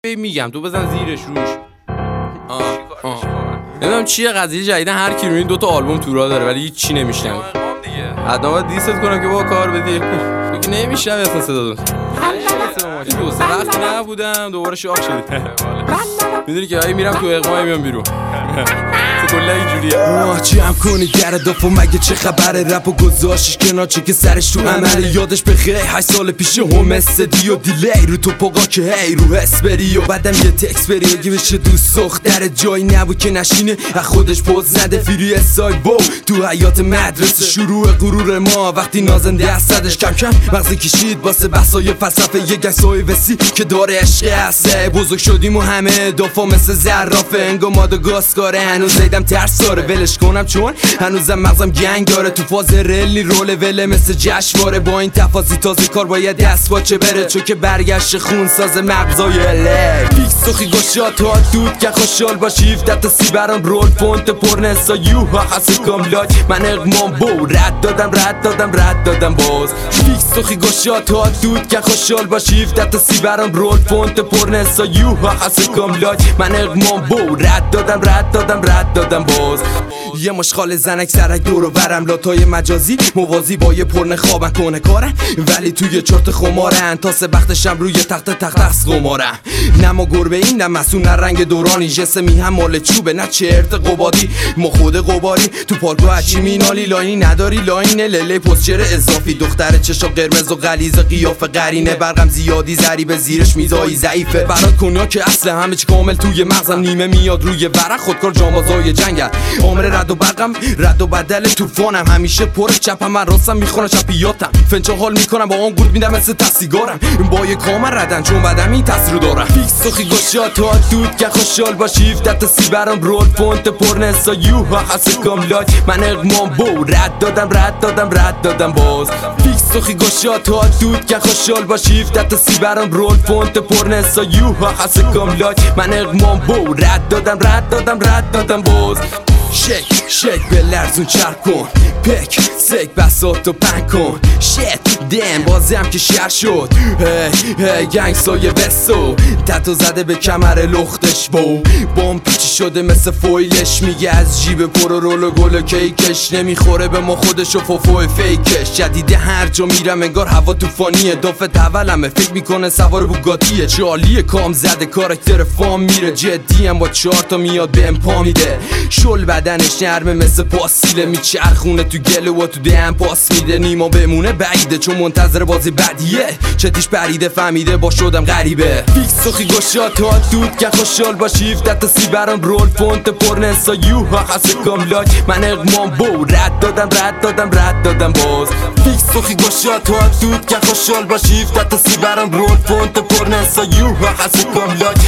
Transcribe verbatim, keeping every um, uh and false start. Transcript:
میگم تو بزن زیرش روش. آه آه نمیدونم چیه قضیه جدیدن، هر کی رو این دوتا آلبوم تو راه داره ولی هیچ چی نمیشنم دیگه. حتما باید دیست کنم که با کار بدی. تو که نمیشنم اصلا صدا دون. دو سه وقت نبودم دوباره شاق شدی. میدونی که هایی میرم تو اقمایی میام بیرون. کلا اینجوریه. آه جمع کنی در دافو مگه چه خبره؟ رپ و گذاشتش کنار چه که سرش تو عمله. یادش بخیر هشت سال پیش هم استدی و دیلی رو تو پاقا که هی رو حس بری و بعدم یه تکس بری اگه بشه دوست دختر جایی نبود که نشینه از خودش پوز نده. فیری سای بو تو حیات مدرسه شروع غرور ما وقتی نازن دستش کم کم مغزی کشید واسه بحثای فلسفه یه گسای وسی که داره عشق هسته. بزرگ شدیم و همه دافا مثل زرافه انگا ماداگاسکاره. هنوز دیدم ترس داره ولش کنم چون هنوزم مغزم گنگ داره. تو فاز رلی رول وله مثل جشنواره با این تفاصیل تازه کار باید دست باچه بره چون که برگشت خون ساز مغزای اله. فیکس سخی گوشا تا دود که خوشحال باشی هفده سی برام رول فونت پرنسا یو ها حس کام لای من اقمام بو رد دادم رد دادم رد دادم باز. فیکس سخی گوشا تا دود که خوشحال باشی هفده سی برام رول فونت پرنسا یو ها حس کام لای من اقمام بو رد دادم رد دادم رد دادم باز. یه مشخال زنک سرک دور و برم لاتای مجازی موازی با یه پرنه خوابن کنه کارن ولی توی چرت خمارن تا سه بختشم روی تخت تخت از قمارم. نما گربه این نه مسون نه رنگ دورانی جسمی هم مال چوبه نه چرت قبادی ما خود قباری تو پارکو هچی مینالی لاینی نداری لاین لله پوستچر اضافی دختر چشا قرمز و غلیظ قیافه قرینه برقم زیادی ضریب زیرش میزایی ضعیفه برات کنیا که اصل همه چی کامل توی مغزم نیمه میاد روی ورق خودکار جانبازای جنگل عمر رد و برقم رد و بدل طوفانم همیشه پر چپم من راستم میخونم چپیاتم فنچا حال میکنم با اون گورد میدم مثل تسیگارم با یه کامل ردن چون بدم این تاثیر دارم. فیکس سخی گوشا تا دود که خوشحال باشی هفده سی برام رول فونت پرنسا یو ها حس کام لای من اقمام بو رد دادم رد دادم رد دادم باز. فیکس سخی گوشا تا دود که خوشحال باشی هفده سی برام رول فونت پرنسا یو ها حس کام لای من اقمام بو رد دادم رد دادم رد دادم باز. شک شک به لرزون چرک کن پک سک بسات و پنگ کن شت دم بازی هم که شر شد هی هی گنگ سایه وستو تتو زده به کمر لختش بو بام پیچی شده مثل فویلش میگه از جیب پرو رول و گل کیکش نمیخوره به ما خودش و فوفو فیکش. جدیده هر جا میرم انگار هوا توفانیه دافت اولمه فکر میکنه سوار بوگاتیه چالیه کام زده کاراکتر فام میره جدی هم با چهار تا میاد به امپا میده شل بدنش نرمه مثل پاسیله میچرخونه تو گله و تو دهن پاس میده نیما بمونه بعیده چون منتظر بازی بدیه چتیش پریده فهمیده با شدم غریبه. فیکس سخی گوشا تا دود که خوشحال باشی هفده سی برام رول فونت پرنسا یو ها حس کام لای من اقمام بو رد دادم رد دادم رد دادم باز. فیکس سخی گوشا تا دود که خوشحال باشی هفده سی برام رول فونت پرنسا یو ها حس کام لای